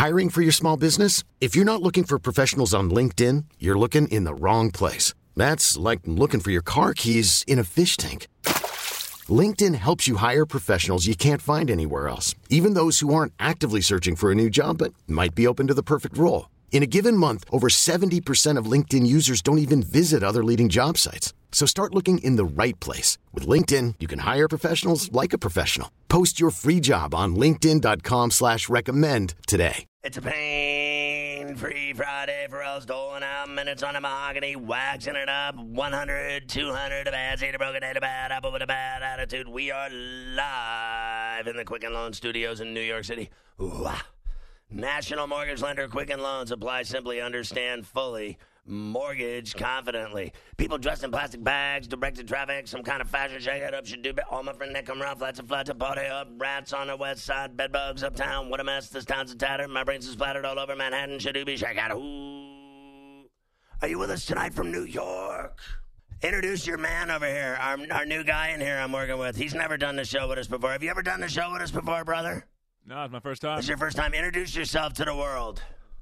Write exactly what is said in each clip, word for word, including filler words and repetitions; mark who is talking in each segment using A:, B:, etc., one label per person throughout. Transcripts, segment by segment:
A: Hiring for your small business? If you're not looking for professionals on LinkedIn, you're looking in the wrong place. That's like looking for your car keys in a fish tank. LinkedIn helps you hire professionals you can't find anywhere else, even those who aren't actively searching for a new job but might be open to the perfect role. In a given month, over seventy percent of LinkedIn users don't even visit other leading job sites. So start looking in the right place. With LinkedIn, you can hire professionals like a professional. Post your free job on linkedin.com slash recommend today.
B: It's a pain-free Friday for us doling out minutes on the mahogany, waxing it up, one hundred, two hundred, a bad seed, a broken head, a bad apple with a bad attitude. We are live in the Quicken Loans Studios in New York City. Ooh, ah. National Mortgage Lender Quicken Loans. Apply simply, understand fully. Mortgage confidently. People dressed in plastic bags, directed traffic, some kind of fashion shake it up, should do all my friend Nick come around, flats and flats, a party up, rats on the west side, bedbugs uptown, what a mess, this town's a tatter, my brains is splattered all over Manhattan, should be shake out. Ooh. Are you with us tonight from New York? Introduce your man over here, our, our new guy in here I'm working with. He's never done the show with us before. Have you ever done the show with us before, brother?
C: No, it's my first time.
B: It's your first time. Introduce yourself to the world.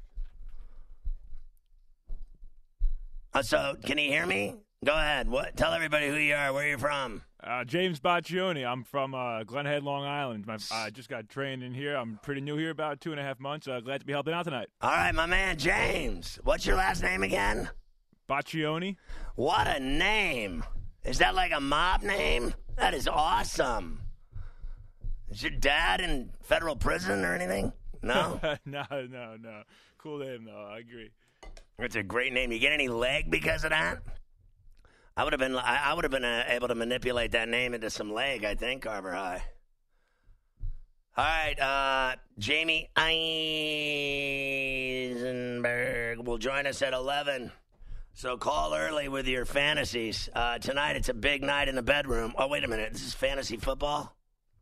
B: Uh, so, can you hear me? Go ahead. What? Tell everybody who you are, where you're from.
C: Uh, James Baccioni. I'm from uh, Glen Head, Long Island. My, I just got trained in here. I'm pretty new here, about two and a half months. Uh, glad to be helping out tonight.
B: All right, my man, James. What's your last name again?
C: Baccioni.
B: What a name. Is that like a mob name? That is awesome. Is your dad in federal prison or anything? No?
C: no, no, no. Cool name, though. I agree.
B: It's a great name. You get any leg because of that? I would have been. I would have been uh, able to manipulate that name into some leg. I think Carver High. All right, uh, Jamie Eisenberg will join us at eleven. So call early with your fantasies. Uh, tonight it's a big night in the bedroom. Oh, wait a minute. This is fantasy football?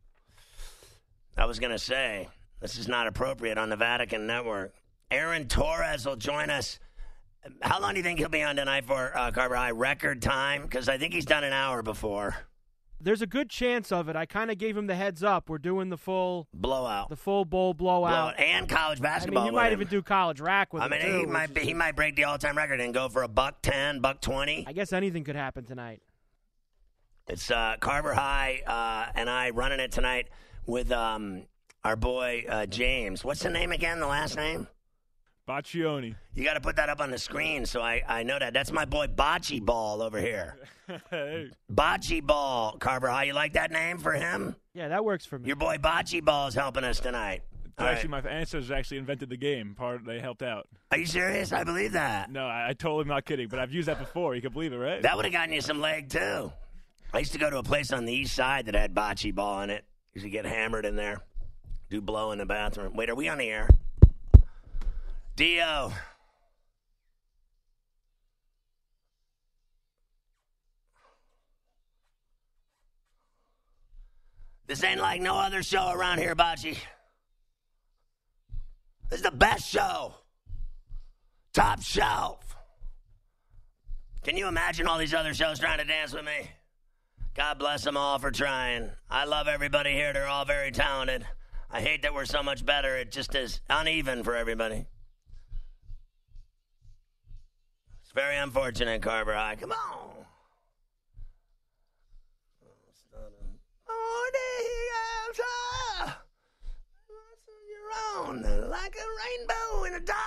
B: I was going to say, this is not appropriate on the Vatican Network. Aaron Torres will join us. How long do you think he'll be on tonight for, uh, Carver High? Record time? Because I think he's done an hour before.
D: There's a good chance of it. I kind of gave him the heads up. We're doing the full
B: blowout,
D: the full bowl blowout,
B: blowout. And college basketball.
D: I mean, you might even do college rack with
B: I mean,
D: him, too,
B: he might be, he might break the all-time record and go for a buck ten, buck twenty.
D: I guess anything could happen tonight.
B: It's uh, Carver High uh, and I running it tonight with um, our boy uh, James. What's the name again? The last name?
C: Baccioni.
B: You got to put that up on the screen so I, I know that. That's my boy Bocce Ball over here.
C: Hey.
B: Bocce Ball, Carver High. You like that name for him?
D: Yeah, that works for me.
B: Your boy Bocce Ball is helping us tonight.
C: It's actually, right. My ancestors actually invented the game. Part they helped out.
B: Are you serious? I believe that.
C: No, I, I totally am not kidding, but I've used that before. You can believe it, right?
B: That would have gotten you some leg, too. I used to go to a place on the east side that had Bocce Ball in it. Used to get hammered in there. Do blow in the bathroom. Wait, are we on the air? Dio. This ain't like no other show around here, Bocce. This is the best show. Top shelf. Can you imagine all these other shows trying to dance with me? God bless them all for trying. I love everybody here. They're all very talented. I hate that we're so much better. It just is uneven for everybody. It's very unfortunate, Carver High. Come on. Like a rainbow in the dark.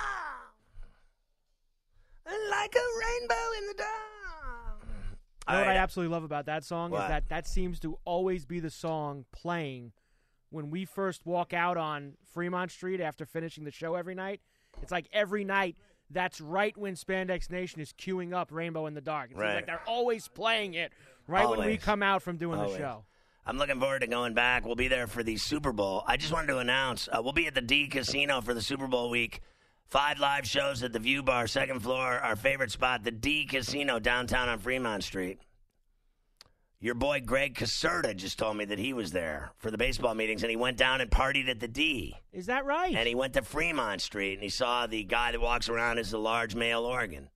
B: Like a rainbow in the dark.
D: You know what I absolutely love about that song
B: what?
D: is that that seems to always be the song playing when we first walk out on Fremont Street after finishing the show every night. It's like every night, that's right when Spandex Nation is queuing up Rainbow in the Dark. It's
B: right.
D: like they're always playing it right
B: always.
D: when we come out from doing
B: always.
D: the show.
B: I'm looking forward to going back. We'll be there for the Super Bowl. I just wanted to announce, uh, we'll be at the D Casino for the Super Bowl week. Five live shows at the View Bar, second floor, our favorite spot, the D Casino downtown on Fremont Street. Your boy Greg Caserta just told me that he was there for the baseball meetings, and he went down and partied at the D.
D: Is that right?
B: And he went to Fremont Street, and he saw the guy that walks around as the large male organ.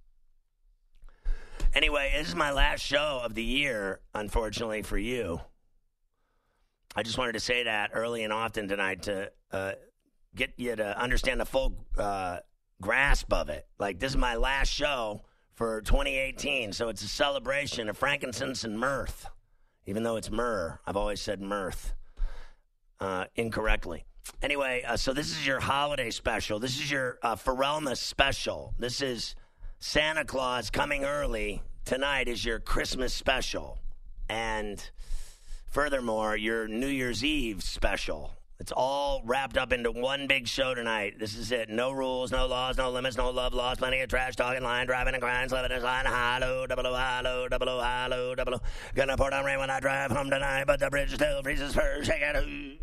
B: Anyway, this is my last show of the year, unfortunately for you. I just wanted to say that early and often tonight to uh, get you to understand the full uh, grasp of it. Like, this is my last show for twenty eighteen, so it's a celebration of frankincense and mirth. Even though it's myrrh, I've always said mirth uh, incorrectly. Anyway, uh, so this is your holiday special. This is your uh, Pharrellmas special. This is Santa Claus coming early. Tonight is your Christmas special. And furthermore, your New Year's Eve special. It's all wrapped up into one big show tonight. This is it. No rules, no laws, no limits, no love lost, plenty of trash talking, line driving and crying, living and sliding, high-low, double-o, high-low, double-o, high-low, double-o. Gonna pour down rain when I drive home tonight, but the bridge still freezes first. Shake it.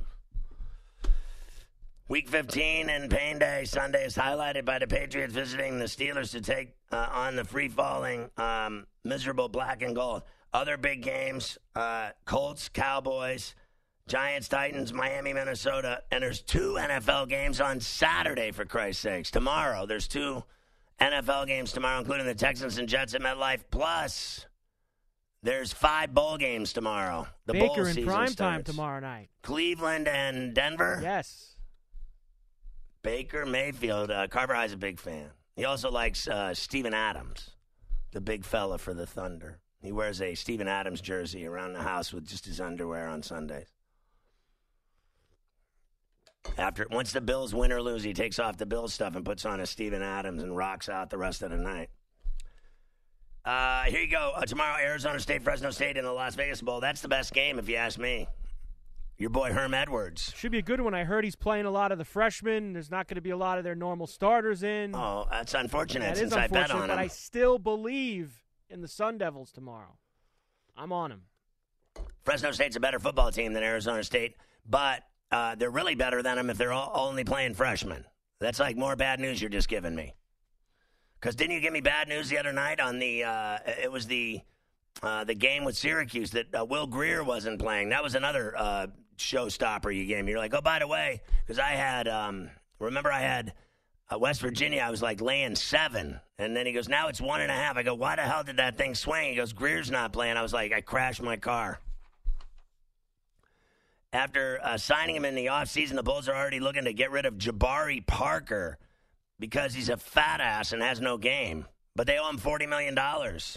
B: Week fifteen and Pain Day Sunday is highlighted by the Patriots visiting the Steelers to take uh, on the free-falling, um, miserable black and gold. Other big games, uh, Colts, Cowboys, Giants, Titans, Miami, Minnesota, and there's two N F L games on Saturday, for Christ's sakes. Tomorrow, there's two N F L games tomorrow, including the Texans and Jets at MetLife. Plus, there's five bowl games tomorrow. The
D: Baker
B: bowl
D: in
B: season
D: prime
B: starts.
D: time tomorrow night.
B: Cleveland and Denver?
D: Yes.
B: Baker Mayfield. Uh, Carver High's a big fan. He also likes uh, Steven Adams, the big fella for the Thunder. He wears a Steven Adams jersey around the house with just his underwear on Sundays. After once the Bills win or lose, he takes off the Bills stuff and puts on a Steven Adams and rocks out the rest of the night. Uh, here you go. Uh, tomorrow, Arizona State, Fresno State in the Las Vegas Bowl. That's the best game, if you ask me. Your boy Herm Edwards.
D: Should be a good one. I heard he's playing a lot of the freshmen. There's not going to be a lot of their normal starters in.
B: Oh, that's unfortunate
D: that
B: since
D: is unfortunate,
B: I bet on him.
D: But I still believe in the Sun Devils tomorrow. I'm on him.
B: Fresno State's a better football team than Arizona State, but uh, they're really better than them if they're all only playing freshmen. That's like more bad news you're just giving me. Because didn't you give me bad news the other night on the uh, – it was the uh, the game with Syracuse that uh, Will Greer wasn't playing. That was another uh, showstopper you gave me. You're like, oh, by the way, because I had um, – remember I had uh, West Virginia. I was like laying seven. And then he goes, now it's one and a half. I go, why the hell did that thing swing? He goes, Greer's not playing. I was like, I crashed my car. After uh, signing him in the offseason, the Bulls are already looking to get rid of Jabari Parker because he's a fat ass and has no game. But they owe him forty million dollars.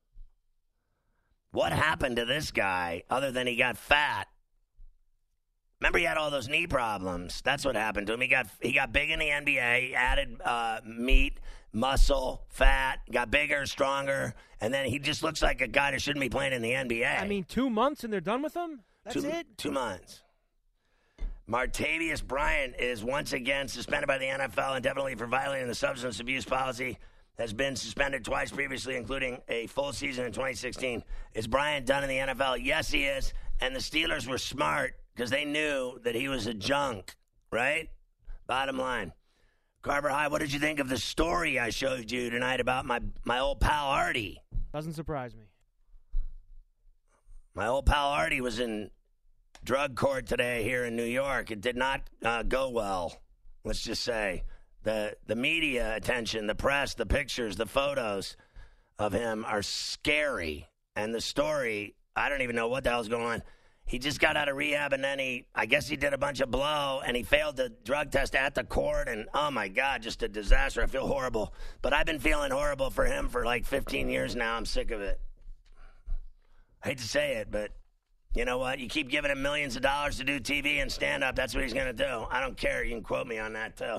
B: What happened to this guy other than he got fat? Remember, he had all those knee problems. That's what happened to him. He got he got big in the N B A, added uh, meat, muscle, fat, got bigger, stronger, and then he just looks like a guy that shouldn't be playing in the N B A.
D: I mean, two months and they're done with him? That's
B: two,
D: it?
B: Two months. Martavius Bryant is once again suspended by the N F L indefinitely for violating the substance abuse policy. Has been suspended twice previously, including a full season in twenty sixteen. Is Bryant done in the N F L? Yes, he is. And the Steelers were smart because they knew that he was a junk, right? Bottom line. Carver High, what did you think of the story I showed you tonight about my, my old pal Artie?
D: Doesn't surprise me.
B: My old pal Artie was in drug court today here in New York. It did not uh, go well, let's just say. The the media attention, the press, the pictures, the photos of him are scary. And the story, I don't even know what the hell's going on. He just got out of rehab, and then he, I guess he did a bunch of blow, and he failed the drug test at the court, and oh, my God, just a disaster. I feel horrible. But I've been feeling horrible for him for like fifteen years now. I'm sick of it. I hate to say it, but you know what? You keep giving him millions of dollars to do T V and stand-up, that's what he's going to do. I don't care. You can quote me on that, too.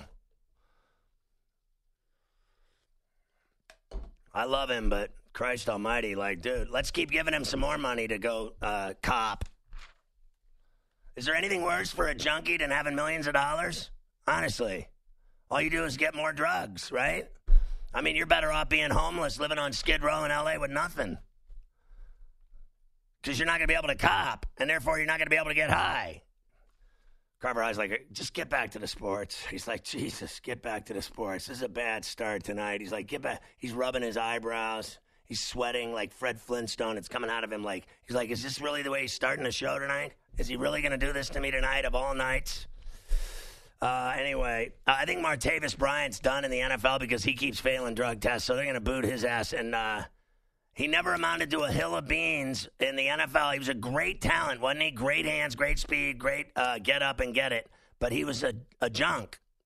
B: I love him, but Christ almighty, like, dude, let's keep giving him some more money to go uh, cop. Is there anything worse for a junkie than having millions of dollars? Honestly. All you do is get more drugs, right? I mean, you're better off being homeless, living on Skid Row in L A with nothing. Because you're not going to be able to cop, and therefore you're not going to be able to get high. Carver High's like, just get back to the sports. He's like, Jesus, get back to the sports. This is a bad start tonight. He's like, get back. He's rubbing his eyebrows. He's sweating like Fred Flintstone. It's coming out of him like, he's like, is this really the way he's starting the show tonight? Is he really going to do this to me tonight of all nights? Uh, anyway, uh, I think Martavis Bryant's done in the N F L because he keeps failing drug tests, so they're going to boot his ass. And uh, he never amounted to a hill of beans in the N F L. He was a great talent, wasn't he? Great hands, great speed, great uh, get up and get it. But he was a, a junk.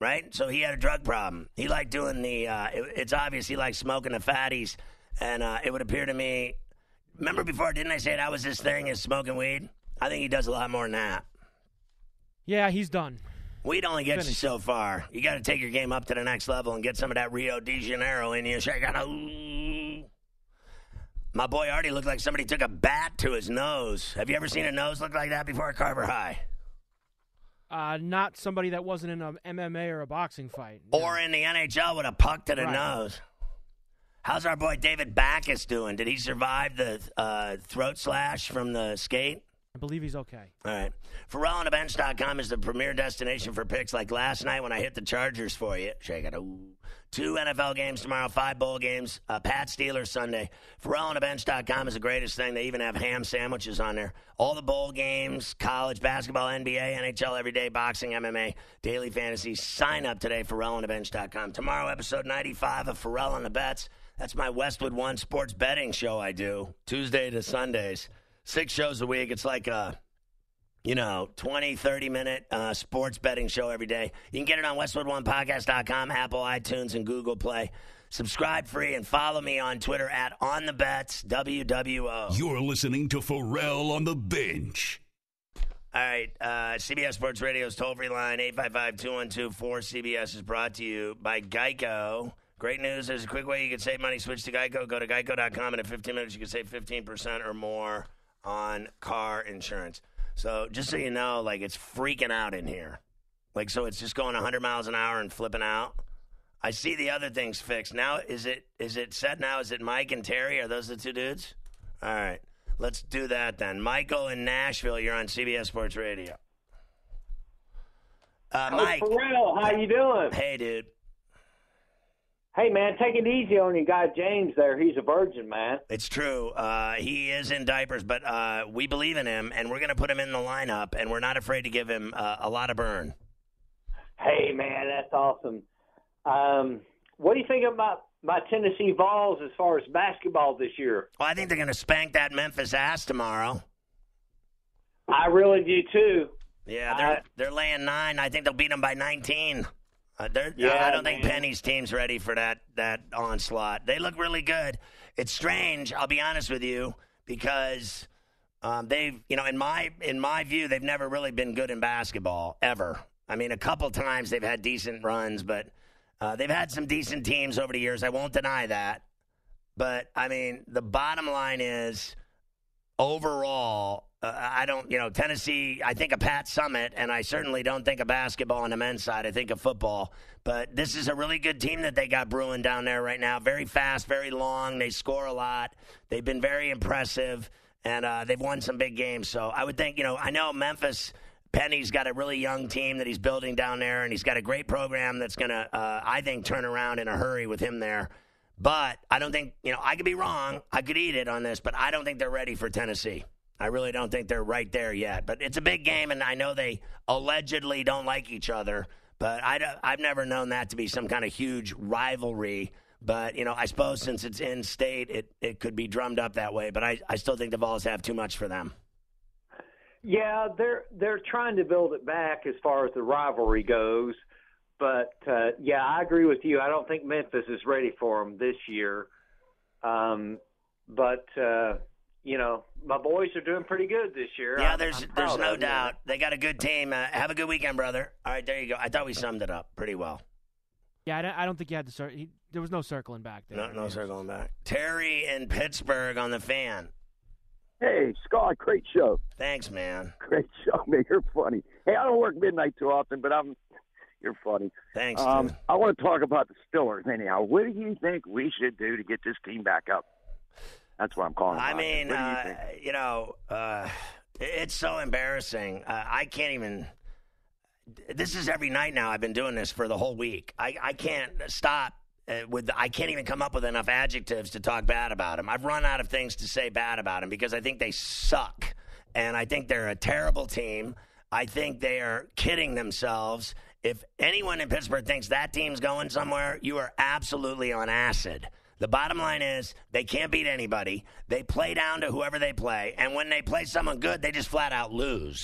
B: right? So he had a drug problem. He liked doing the, uh, it, it's obvious he liked smoking the fatties. And uh, it would appear to me, remember before, didn't I say that was his thing, is smoking weed? I think he does a lot more than that.
D: Yeah, he's done.
B: Weed only gets
D: Finished.
B: you so far. You got to take your game up to the next level and get some of that Rio de Janeiro in you. So you gotta, ooh. My boy Artie looked like somebody took a bat to his nose. Have you ever seen a nose look like that before, Carver High?
D: Uh, not somebody that wasn't in an M M A or a boxing fight. No.
B: Or in the N H L with a puck to the
D: Right.
B: nose. How's our boy David Backus doing? Did he survive the uh, throat slash from the skate?
D: I believe he's okay.
B: All right. Pharrell on the bench dot com is the premier destination for picks like last night when I hit the Chargers for you. Shake it. Ooh. Two N F L games tomorrow, five bowl games, uh, Pat Steelers Sunday. Pharrell on the bench dot com is the greatest thing. They even have ham sandwiches on there. All the bowl games, college basketball, N B A, N H L, every day, boxing, M M A, daily fantasy. Sign up today, Pharrell on the bench dot com. Tomorrow, episode ninety-five of Pharrell on the Bets. That's my Westwood One sports betting show I do, Tuesday to Sundays. Six shows a week. It's like a, you know, twenty, thirty-minute uh, sports betting show every day. You can get it on westwood one podcast dot com, Apple, iTunes, and Google Play. Subscribe free and follow me on Twitter at OnTheBets, W W O.
E: You're listening to Pharrell on the Bench.
B: All right, uh, C B S Sports Radio's toll-free line, eight five five, two one two, four C B S is brought to you by Geico. Great news. There's a quick way you can save money. Switch to Geico. Go to geico dot com, and in fifteen minutes you can save fifteen percent or more on car insurance. So just so you know, like, it's freaking out in here. Like, so it's just going one hundred miles an hour and flipping out. I see the other things fixed. Now, is it is it set now? Is it Mike and Terry? Are those the two dudes? All right. Let's do that then. Michael in Nashville, you're on C B S Sports Radio. Uh, Mike.
F: Oh, Pharrell, how you doing?
B: Hey, dude.
F: Hey, man, take it easy on your guy James there. He's a virgin, man.
B: It's true. Uh, he is in diapers, but uh, we believe in him, and we're going to put him in the lineup, and we're not afraid to give him uh, a lot of burn.
F: Hey, man, that's awesome. Um, what do you think about my Tennessee Vols as far as basketball this year?
B: Well, I think they're going to spank that Memphis ass tomorrow.
F: I really do, too.
B: Yeah, they're,
F: I,
B: they're laying nine. I think they'll beat them by nineteen. Uh,
F: yeah,
B: I don't
F: man.
B: think Penny's team's ready for that that onslaught. They look really good. It's strange, I'll be honest with you, because um, they've, you know, in my in my view, they've never really been good in basketball ever. I mean, a couple times they've had decent runs, but uh, they've had some decent teams over the years. I won't deny that. But I mean, the bottom line is, overall, uh, I don't, you know, Tennessee, I think of Pat Summitt, and I certainly don't think of basketball on the men's side. I think of football. But this is a really good team that they got brewing down there right now. Very fast, very long. They score a lot. They've been very impressive, and uh, they've won some big games. So I would think, you know, I know Memphis, Penny's got a really young team that he's building down there, and he's got a great program that's going to, uh, I think, turn around in a hurry with him there. But I don't think, you know, I could be wrong. I could eat it on this, but I don't think they're ready for Tennessee. I really don't think they're right there yet. But it's a big game, and I know they allegedly don't like each other. But I, I've never known that to be some kind of huge rivalry. But, you know, I suppose since it's in state, it, it could be drummed up that way. But I, I still think the Vols have too much for them.
F: Yeah, they're they're trying to build it back as far as the rivalry goes. But, uh, yeah, I agree with you. I don't think Memphis is ready for them this year. Um, but, uh, you know, my boys are doing pretty good this year.
B: Yeah,
F: I'm,
B: there's
F: I'm
B: there's
F: proud
B: no
F: of them.
B: doubt. They got a good team. Uh, have a good weekend, brother. All right, there you go. I thought we summed it up pretty well.
D: Yeah, I don't, I don't think you had to cir- he, there was no circling back there.
B: No, no circling back. Terry in Pittsburgh on the Fan.
G: Hey, Scott, great show.
B: Thanks, man.
G: Great show, man. You're funny. Hey, I don't work midnight too often, but I'm you're funny.
B: Thanks,
G: Um,
B: dude.
G: I want to talk about the Steelers anyhow. What do you think we should do to get this team back up? That's what I'm calling.
B: I
G: about.
B: mean,
G: What do you
B: uh,
G: think?
B: you know, uh, it's so embarrassing. Uh, I can't even. This is every night now. I've been doing this for the whole week. I, I can't stop uh, with. I can't even come up with enough adjectives to talk bad about them. I've run out of things to say bad about them because I think they suck, and I think they're a terrible team. I think they are kidding themselves. If anyone in Pittsburgh thinks that team's going somewhere, you are absolutely on acid. The bottom line is they can't beat anybody. They play down to whoever they play. And when they play someone good, they just flat out lose.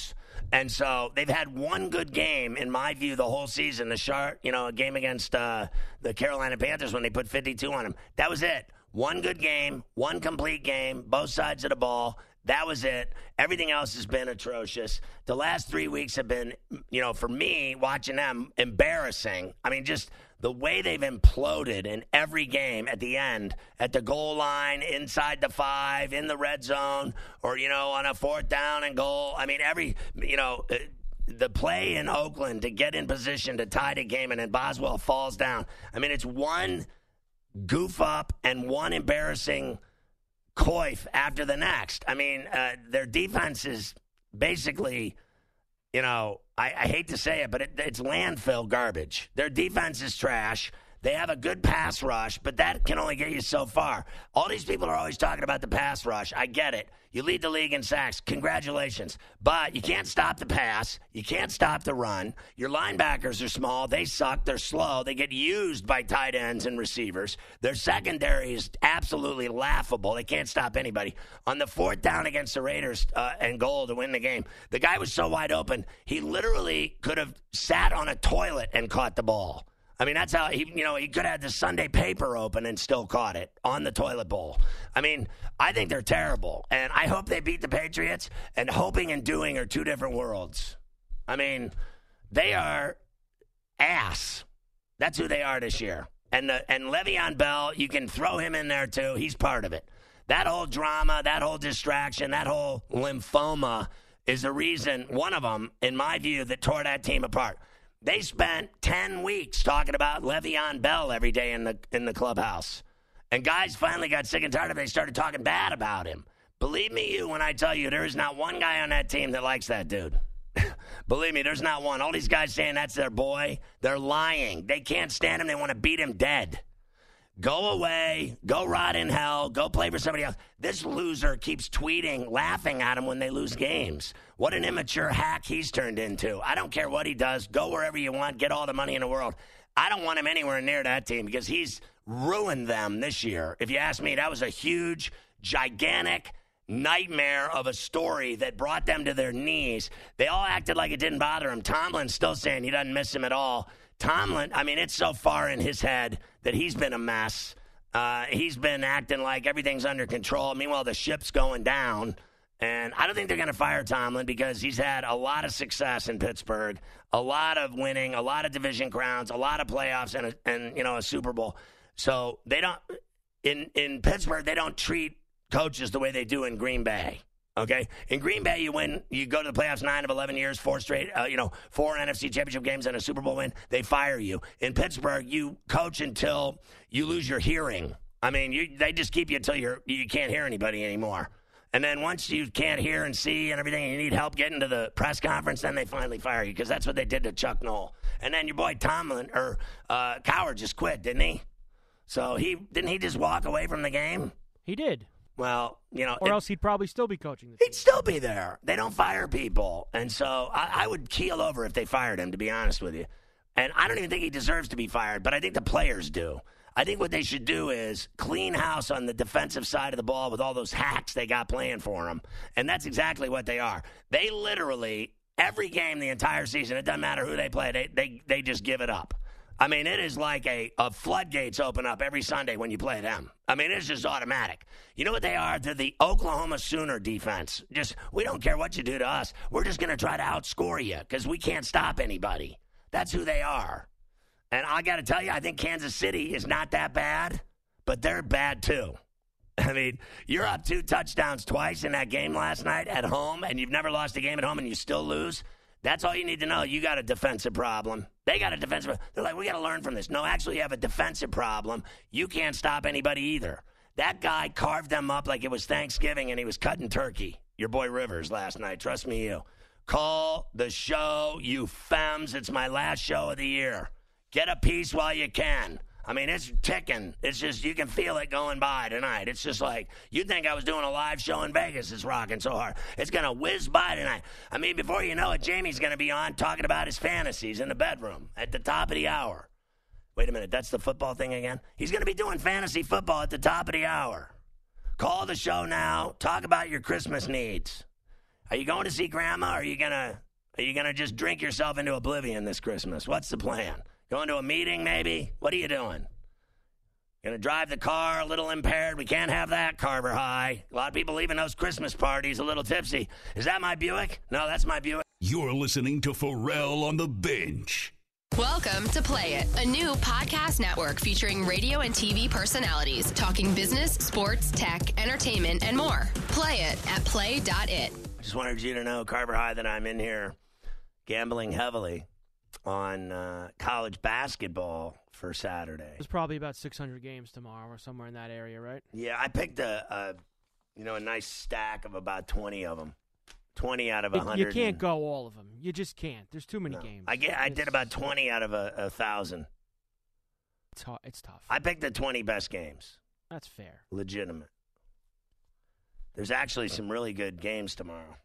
B: And so they've had one good game, in my view, the whole season. The Shark, you know, a game against uh, the Carolina Panthers when they put fifty-two on them. That was it. One good game, one complete game, both sides of the ball. That was it. Everything else has been atrocious. The last three weeks have been, you know, for me, watching them, embarrassing. I mean, just the way they've imploded in every game at the end, at the goal line, inside the five, in the red zone, or, you know, on a fourth down and goal. I mean, every, you know, the play in Oakland to get in position to tie the game, and then Boswell falls down. I mean, it's one goof up and one embarrassing coif after the next. I mean, uh, their defense is basically, you know, I, I hate to say it, but it, it's landfill garbage. Their defense is trash. They have a good pass rush, but that can only get you so far. All these people are always talking about the pass rush. I get it. You lead the league in sacks. Congratulations. But you can't stop the pass. You can't stop the run. Your linebackers are small. They suck. They're slow. They get used by tight ends and receivers. Their secondary is absolutely laughable. They can't stop anybody. On the fourth down against the Raiders uh, and goal to win the game, the guy was so wide open, he literally could have sat on a toilet and caught the ball. I mean, that's how he, you know, he could have had the Sunday paper open and still caught it on the toilet bowl. I mean, I think they're terrible, and I hope they beat the Patriots, and hoping and doing are two different worlds. I mean, they are ass. That's who they are this year. And the, and Le'Veon Bell, you can throw him in there too. He's part of it. That whole drama, that whole distraction, that whole lymphoma is the reason, one of them, in my view, that tore that team apart. They spent ten weeks talking about Le'Veon Bell every day in the in the clubhouse. And guys finally got sick and tired of it. They started talking bad about him. Believe me, you, when I tell you, there is not one guy on that team that likes that dude. Believe me, there's not one. All these guys saying that's their boy, they're lying. They can't stand him. They want to beat him dead. Go away. Go rot in hell. Go play for somebody else. This loser keeps tweeting, laughing at him when they lose games. What an immature hack he's turned into. I don't care what he does. Go wherever you want. Get all the money in the world. I don't want him anywhere near that team because he's ruined them this year. If you ask me, that was a huge, gigantic nightmare of a story that brought them to their knees. They all acted like it didn't bother him. Tomlin's still saying he doesn't miss him at all. Tomlin, I mean, it's so far in his head that he's been a mess. Uh, he's been acting like everything's under control. Meanwhile, the ship's going down. And I don't think they're going to fire Tomlin because he's had a lot of success in Pittsburgh, a lot of winning, a lot of division crowns, a lot of playoffs, and, a, and you know, a Super Bowl. So they don't in, in Pittsburgh, they don't treat coaches the way they do in Green Bay. Okay, in Green Bay, you win. You go to the playoffs nine of eleven years, four straight. Uh, you know, four N F C Championship games and a Super Bowl win. They fire you. In Pittsburgh, you coach until you lose your hearing. I mean, you, they just keep you until you're you can't hear anybody anymore. And then once you can't hear and see and everything, and you need help getting to the press conference, then they finally fire you because that's what they did to Chuck Noll. And then your boy Tomlin or uh, Coward just quit, didn't he? So he didn't he just walk away from the game?
D: He did.
B: Well, you know,
D: or
B: it,
D: else he'd probably still be coaching the
B: he'd
D: team.
B: still be there. They don't fire people. And so I, I would keel over if they fired him, to be honest with you. And I don't even think he deserves to be fired, but I think the players do. I think what they should do is clean house on the defensive side of the ball with all those hacks they got playing for them. And that's exactly what they are. They literally, every game the entire season, it doesn't matter who they play, they they, they just give it up. I mean, it is like a, a floodgates open up every Sunday when you play them. I mean, it's just automatic. You know what they are? They're the Oklahoma Sooner defense. Just, we don't care what you do to us. We're just going to try to outscore you because we can't stop anybody. That's who they are. And I got to tell you, I think Kansas City is not that bad, but they're bad too. I mean, you're up two touchdowns twice in that game last night at home, and you've never lost a game at home and you still lose. That's all you need to know. You got a defensive problem. They got a defensive problem. They're like, we got to learn from this. No, actually, you have a defensive problem. You can't stop anybody either. That guy carved them up like it was Thanksgiving, and he was cutting turkey. Your boy Rivers last night. Trust me, you. Call the show, you femmes. It's my last show of the year. Get a piece while you can. I mean, it's ticking. It's just, you can feel it going by tonight. It's just like, you'd think I was doing a live show in Vegas. It's rocking so hard. It's going to whiz by tonight. I mean, before you know it, Jamie's going to be on talking about his fantasies in the bedroom at the top of the hour. Wait a minute, that's the football thing again? He's going to be doing fantasy football at the top of the hour. Call the show now. Talk about your Christmas needs. Are you going to see Grandma, or are you going to Are you going to just drink yourself into oblivion this Christmas? What's the plan? Going to a meeting, maybe? What are you doing? Going to drive the car a little impaired? We can't have that, Carver High. A lot of people leaving those Christmas parties a little tipsy. Is that my Buick? No, that's my Buick.
E: You're listening to Pharrell on the Bench.
H: Welcome to Play It, a new podcast network featuring radio and T V personalities talking business, sports, tech, entertainment, and more. Play it at play dot it.
B: Just wanted you to know, Carver High, that I'm in here gambling heavily on uh, college basketball for Saturday.
D: There's probably about six hundred games tomorrow or somewhere in that area, right?
B: Yeah, I picked a, a you know, a nice stack of about twenty of them. twenty out of one hundred.
D: You can't go all of them. You just can't. There's too many
B: No.
D: games.
B: I get. I
D: It's-
B: did about twenty out of a, a thousand.
D: It's, hu- it's tough.
B: I picked the twenty best games.
D: That's fair.
B: Legitimate. There's actually some really good games tomorrow.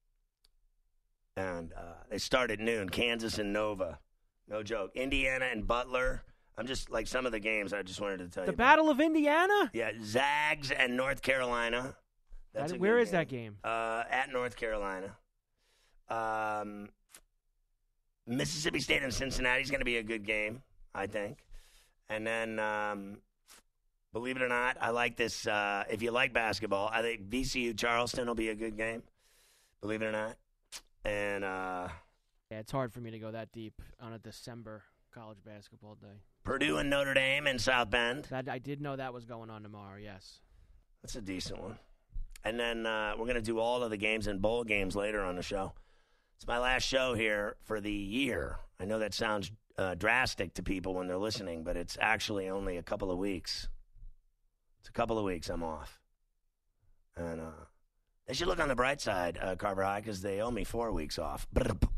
B: And uh, they start at noon. Kansas and Nova. No joke. Indiana and Butler. I'm just, like, some of the games I just wanted to tell
D: The
B: you about.
D: Battle of Indiana?
B: Yeah, Zags and North Carolina. That's
D: That-
B: a
D: where
B: good
D: is that game?
B: Uh, at North Carolina. Um, Mississippi State and Cincinnati is going to be a good game, I think. And then, um, believe it or not, I like this. Uh, if you like basketball, I think V C U Charleston will be a good game. Believe it or not. And uh,
D: Yeah, it's hard for me to go that deep on a December college basketball day.
B: Purdue and Notre Dame in South Bend.
D: That I did know that was going on tomorrow, yes.
B: That's a decent one. And then uh, we're going to do all of the games and bowl games later on the show. It's my last show here for the year. I know that sounds uh, drastic to people when they're listening, but it's actually only a couple of weeks. It's a couple of weeks I'm off. And uh, they should look on the bright side, uh, Carver High, because they owe me four weeks off.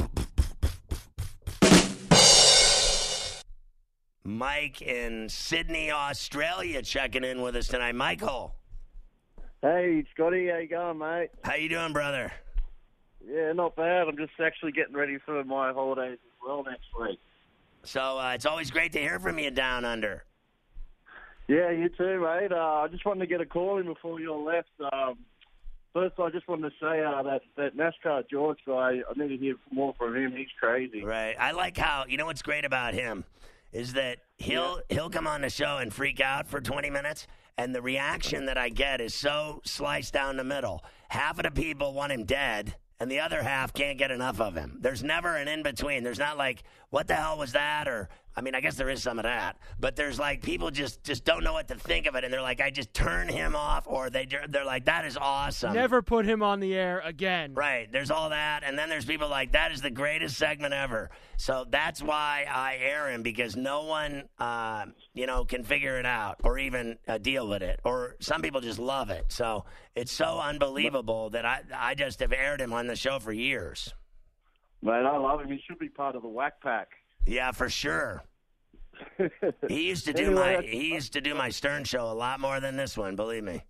B: Mike in Sydney, Australia, checking in with us tonight. Michael.
I: Hey, Scotty, how you going, mate?
B: How you doing, brother?
I: Yeah, not bad. I'm just actually getting ready for my holidays as well next week.
B: So uh, it's always great to hear from you down under.
I: Yeah, you too, mate. Uh, I just wanted to get a call in before you all left. Um, first, I just wanted to say uh, that, that NASCAR George guy, I need to hear more from him. He's crazy.
B: Right. I like how, you know what's great about him is that he'll yeah. he'll come on the show and freak out for twenty minutes, and the reaction that I get is so sliced down the middle. Half of the people want him dead, and the other half can't get enough of him. There's never an in-between. There's not like, what the hell was that? Or, I mean, I guess there is some of that. But there's like, people just, just don't know what to think of it. And they're like, I just turn him off. Or they, they're like, that is awesome.
D: Never put him on the air again.
B: Right. There's all that. And then there's people like, that is the greatest segment ever. So that's why I air him, because no one, uh, you know, can figure it out or even uh, deal with it. Or some people just love it. So it's so unbelievable that I, I just have aired him on the show for years.
I: Mate, I love him. He should be part of the Whack Pack.
B: Yeah, for sure. He used to do
I: Anyway,
B: my he used to do my Stern show a lot more than this one, believe me.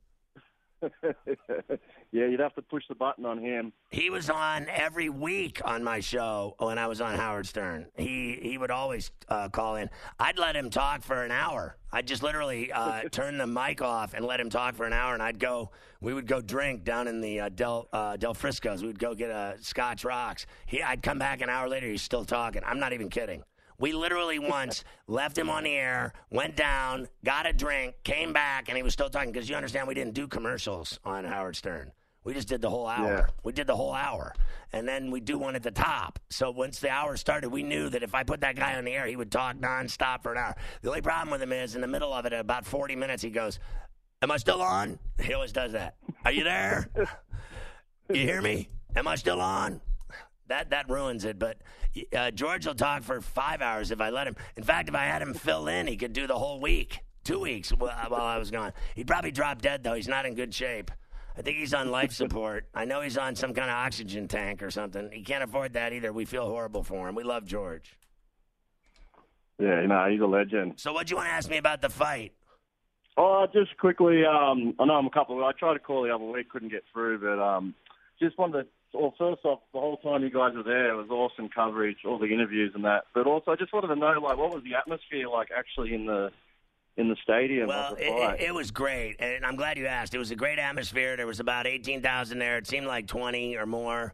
I: Yeah, you'd have to push the button on him.
B: He was on every week on my show when I was on Howard Stern. He he would always uh, call in. I'd let him talk for an hour. I'd just literally uh, turn the mic off and let him talk for an hour, and I'd go. We would go drink down in the uh, Del uh, Del Frisco's. We'd go get a Scotch Rocks. He, I'd come back an hour later. He's still talking. I'm not even kidding. We literally once left him on the air, went down, got a drink, came back, and he was still talking, because you understand we didn't do commercials on Howard Stern. We just did the whole hour.
I: Yeah.
B: We did the whole hour. And then we do one at the top. So once the hour started, we knew that if I put that guy on the air, he would talk nonstop for an hour. The only problem with him is in the middle of it, at about forty minutes, he goes, am I still on? He always does that. Are you there? You hear me? Am I still on? That that ruins it, but uh, George will talk for five hours if I let him. In fact, if I had him fill in, he could do the whole week, two weeks while I was gone. He'd probably drop dead, though. He's not in good shape. I think he's on life support. I know he's on some kind of oxygen tank or something. He can't afford that either. We feel horrible for him. We love George.
I: Yeah, you know, he's a legend.
B: So what do you want to ask me about the fight?
I: Oh, just quickly, um, I know I'm a couple of, I tried to call the other week, couldn't get through, but um, just wanted to, well, first off, the whole time you guys were there, it was awesome coverage, all the interviews and that. But also, I just wanted to know, like, what was the atmosphere like actually in the in the stadium?
B: Well,
I: of the
B: it,
I: fight?
B: it, it was great, and I'm glad you asked. It was a great atmosphere. There was about eighteen thousand there. It seemed like twenty or more.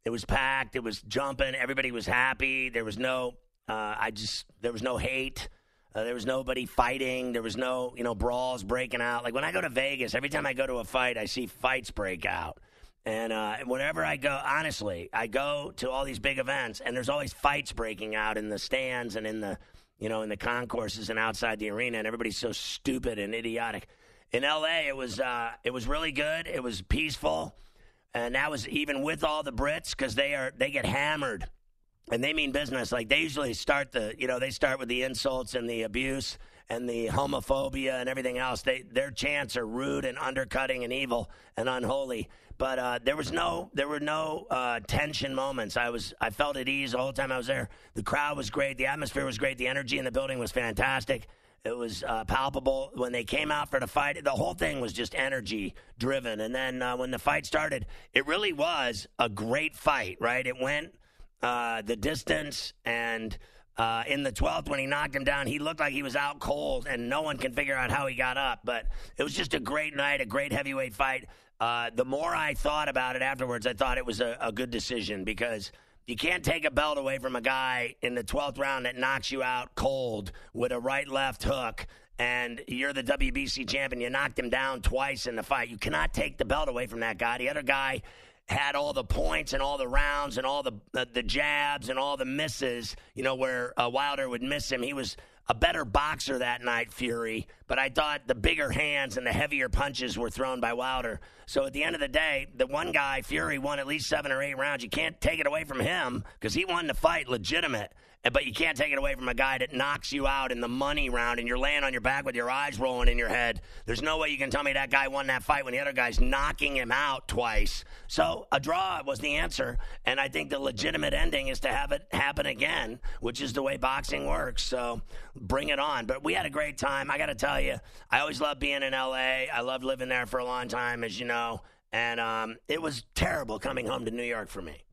B: It was packed. It was jumping. Everybody was happy. There was no, uh, I just, there was no hate. Uh, there was nobody fighting. There was no, you know, brawls breaking out. Like when I go to Vegas, every time I go to a fight, I see fights break out. And uh, whenever I go, honestly, I go to all these big events, and there's always fights breaking out in the stands and in the, you know, in the concourses and outside the arena, and everybody's so stupid and idiotic. In L A, it was uh, it was really good. It was peaceful, and that was even with all the Brits because they are they get hammered. And they mean business. Like, they usually start the, you know, they start with the insults and the abuse and the homophobia and everything else. They Their chants are rude and undercutting and evil and unholy. But uh, there was no, there were no uh, tension moments. I was, I felt at ease the whole time I was there. The crowd was great. The atmosphere was great. The energy in the building was fantastic. It was uh, palpable. When they came out for the fight, the whole thing was just energy driven. And then uh, when the fight started, it really was a great fight, right? It went Uh, the distance, and uh, in the twelfth, when he knocked him down, he looked like he was out cold, and no one can figure out how he got up. But it was just a great night, a great heavyweight fight. Uh, the more I thought about it afterwards, I thought it was a, a good decision because you can't take a belt away from a guy in the twelfth round that knocks you out cold with a right-left hook, and you're the W B C champion. You knocked him down twice in the fight. You cannot take the belt away from that guy. The other guy had all the points and all the rounds and all the uh, the jabs and all the misses, you know, where uh, Wilder would miss him. He was a better boxer that night, Fury, but I thought the bigger hands and the heavier punches were thrown by Wilder. So at the end of the day, the one guy, Fury, won at least seven or eight rounds. You can't take it away from him because he won the fight legitimate. But you can't take it away from a guy that knocks you out in the money round and you're laying on your back with your eyes rolling in your head. There's no way you can tell me that guy won that fight when the other guy's knocking him out twice. So a draw was the answer, and I think the legitimate ending is to have it happen again, which is the way boxing works. So bring it on. But we had a great time. I got to tell you, I always loved being in L A. I loved living there for a long time, as you know, and um, it was terrible coming home to New York for me.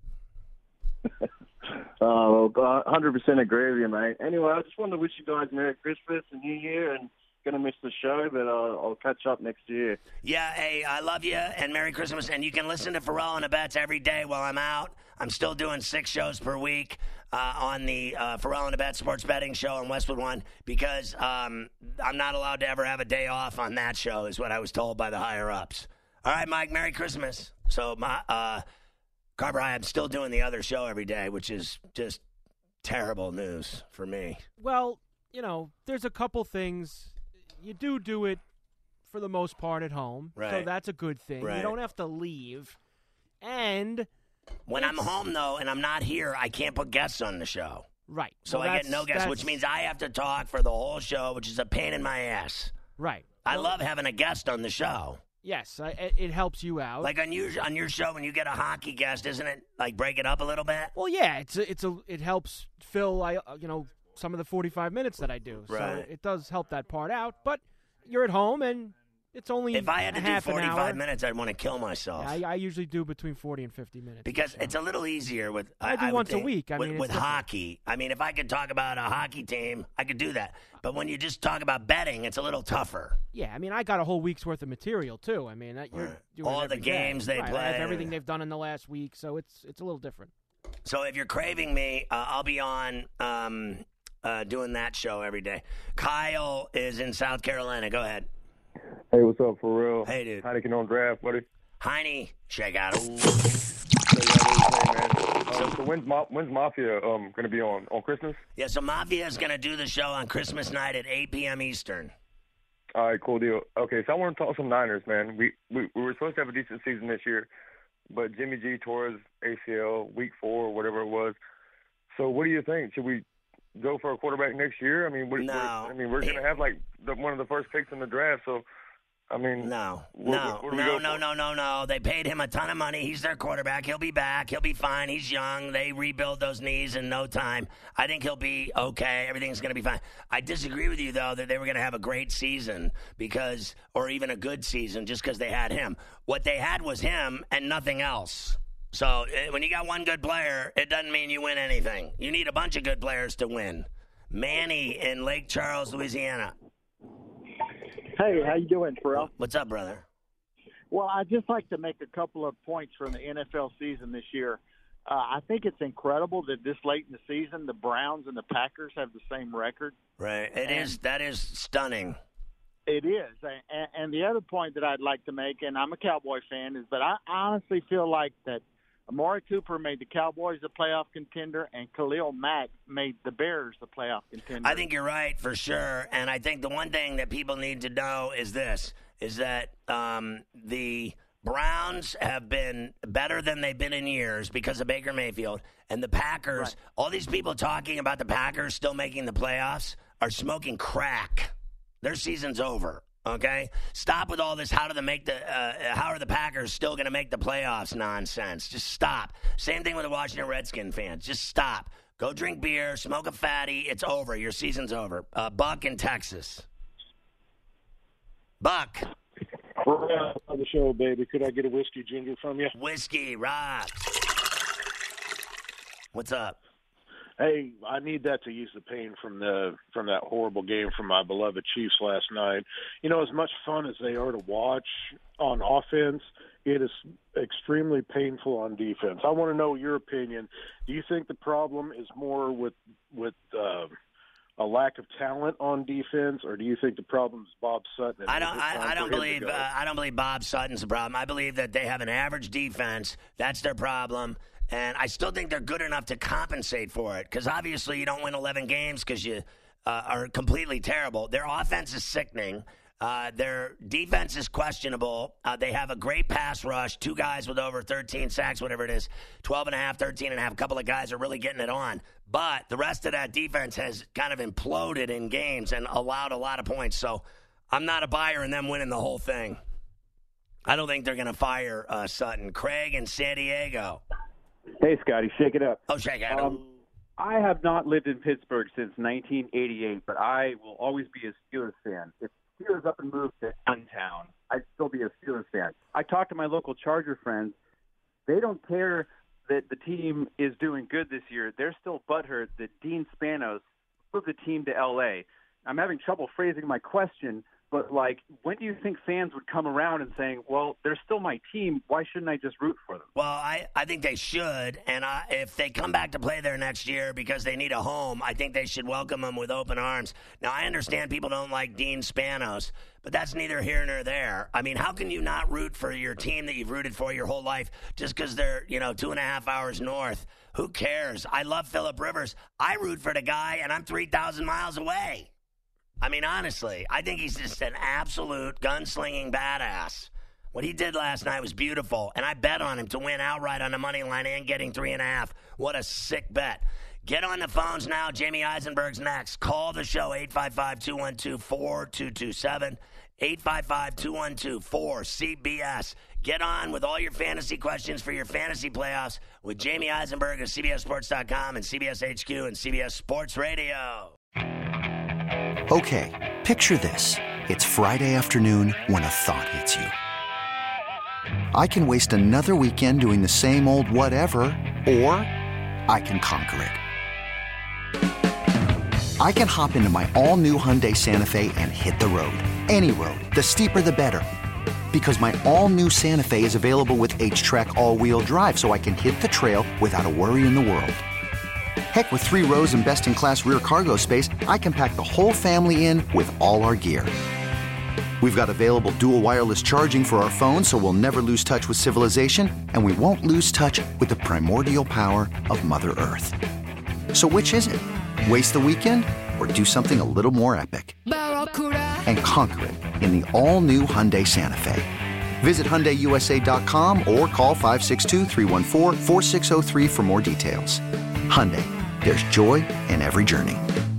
I: Oh, one hundred percent agree with you, mate. Anyway, I just wanted to wish you guys Merry Christmas and New Year, and going to miss the show, but uh, I'll catch up next year.
B: Yeah, hey, I love you, and Merry Christmas. And you can listen to Pharrell and the Bets every day while I'm out. I'm still doing six shows per week uh, on the uh, Pharrell and the Bets sports betting show on Westwood One because um, I'm not allowed to ever have a day off on that show, is what I was told by the higher-ups. All right, Mike, Merry Christmas. So, my... Uh, Carver, I'm still doing the other show every day, which is just terrible news for me.
D: Well, you know, there's a couple things. You do do it for the most part at home,
B: right.
D: So that's a good thing.
B: Right.
D: You don't have to leave. And
B: when I'm home, though, and I'm not here, I can't put guests on the show.
D: Right.
B: So
D: well,
B: I get no guests, which means I have to talk for the whole show, which is a pain in my ass.
D: Right.
B: I
D: well,
B: love having a guest on the show.
D: Yes, I, it helps you out.
B: Like on your on your show, when you get a hockey guest, isn't it like break it up a little bit?
D: Well, yeah, it's a, it's a it helps fill I you know some of the forty-five minutes that I do.
B: Right.
D: So it does help that part out. But you're at home and it's only
B: if I had to
D: a
B: do
D: half an
B: forty-five
D: hour.
B: minutes, I'd want to kill myself.
D: Yeah, I, I usually do between forty and fifty minutes
B: because it's a little easier with
D: I do
B: I
D: once
B: think,
D: a week. I
B: with,
D: mean,
B: with
D: it's
B: hockey. I mean, if I could talk about a hockey team, I could do that. But when you just talk about betting, it's a little tougher.
D: Yeah, I mean, I got a whole week's worth of material too. I mean, you're
B: right.
D: doing
B: all
D: it every
B: the games
D: day.
B: they
D: right,
B: play,
D: I have everything they've done in the last week, so it's it's a little different.
B: So if you're craving me, uh, I'll be on um, uh, doing that show every day. Kyle is in South Carolina. Go ahead.
J: Hey, what's up, for real?
B: Hey, dude.
J: Heineken on draft, buddy.
B: Heine, check out.
J: Hey, man. Um, so when's Ma- when's Mafia um going to be on on Christmas?
B: Yeah, so Mafia is going to do the show on Christmas night at eight p.m. Eastern.
J: All right, cool deal. Okay, so I want to talk some Niners, man. We, we we were supposed to have a decent season this year, but Jimmy G tore his A C L week four or whatever it was. So what do you think? Should we go for a quarterback next year? I mean, we're,
B: no.
J: we're, I mean, we're going to have like the, one of the first picks in the draft. So, I mean,
B: no,
J: what,
B: no,
J: what, what
B: no, no, no, no, no. They paid him a ton of money. He's their quarterback. He'll be back. He'll be fine. He's young. They rebuild those knees in no time. I think he'll be okay. Everything's going to be fine. I disagree with you, though, that they were going to have a great season because, or even a good season just because they had him. What they had was him and nothing else. So when you got one good player, it doesn't mean you win anything. You need a bunch of good players to win. Manny in Lake Charles, Louisiana.
K: Hey, how you doing, Pharrell?
B: What's up, brother?
K: Well, I'd just like to make a couple of points from the N F L season this year. Uh, I think it's incredible that this late in the season, the Browns and the Packers have the same record.
B: Right. It and is. That is stunning.
K: It is. And, and the other point that I'd like to make, and I'm a Cowboy fan, is that I honestly feel like that Amari Cooper made the Cowboys a playoff contender, and Khalil Mack made the Bears a playoff contender.
B: I think you're right, for sure. And I think the one thing that people need to know is this, is that um, the Browns have been better than they've been in years because of Baker Mayfield. And the Packers, right. all these people talking about the Packers still making the playoffs are smoking crack. Their season's over. Okay, stop with all this. How do they make the? Uh, how are the Packers still going to make the playoffs? Nonsense. Just stop. Same thing with the Washington Redskins fans. Just stop. Go drink beer, smoke a fatty. It's over. Your season's over. Uh, Buck in Texas. Buck.
L: We're on the show, baby. Could I get a whiskey ginger from you?
B: Whiskey, rock. What's up?
L: Hey, I need that to ease the pain from the from that horrible game from my beloved Chiefs last night. You know, as much fun as they are to watch on offense, it is extremely painful on defense. I want to know your opinion. Do you think the problem is more with with uh, a lack of talent on defense, or do you think the problem is Bob Sutton?
B: I don't. I, I don't believe. Uh, I don't believe Bob Sutton's the problem. I believe that they have an average defense. That's their problem. And I still think they're good enough to compensate for it, because obviously you don't win eleven games because you uh, are completely terrible. Their offense is sickening. Uh, their defense is questionable. Uh, they have a great pass rush, two guys with over thirteen sacks, whatever it is, twelve and a half, thirteen and a half. A couple of guys are really getting it on. But the rest of that defense has kind of imploded in games and allowed a lot of points. So I'm not a buyer in them winning the whole thing. I don't think they're going to fire uh, Sutton. Craig in San Diego.
M: Hey, Scotty, shake it up.
B: Oh, shake it up.
M: Um, I have not lived in Pittsburgh since nineteen eighty-eight, but I will always be a Steelers fan. If Steelers up and moved to downtown, I'd still be a Steelers fan. I talked to my local Charger friends. They don't care that the team is doing good this year. They're still butthurt that Dean Spanos moved the team to L A. I'm having trouble phrasing my question, but, like, when do you think fans would come around and saying, well, they're still my team, why shouldn't I just root for them?
B: Well, I, I think they should, and I, if they come back to play there next year because they need a home, I think they should welcome them with open arms. Now, I understand people don't like Dean Spanos, but that's neither here nor there. I mean, how can you not root for your team that you've rooted for your whole life just because they're, you know, two and a half hours north? Who cares? I love Phillip Rivers. I root for the guy, and I'm three thousand miles away. I mean, honestly, I think he's just an absolute gunslinging badass. What he did last night was beautiful, and I bet on him to win outright on the money line and getting three and a half. What a sick bet. Get on the phones now. Jamie Eisenberg's next. Call the show, eight five five, two one two, four two two seven, eight five five, two one two, four C B S. Get on with all your fantasy questions for your fantasy playoffs with Jamie Eisenberg of C B S Sports dot com and C B S H Q and C B S Sports Radio.
N: Okay, picture this. It's Friday afternoon when a thought hits you. I can waste another weekend doing the same old whatever, or I can conquer it. I can hop into my all-new Hyundai Santa Fe and hit the road. Any road. The steeper, the better. Because my all-new Santa Fe is available with H-Track all-wheel drive, so I can hit the trail without a worry in the world. Heck, with three rows and best-in-class rear cargo space, I can pack the whole family in with all our gear. We've got available dual wireless charging for our phones, so we'll never lose touch with civilization, and we won't lose touch with the primordial power of Mother Earth. So which is it? Waste the weekend or do something a little more epic? And conquer it in the all-new Hyundai Santa Fe. Visit Hyundai U S A dot com or call five six two, three one four, four six zero three for more details. Hyundai, there's joy in every journey.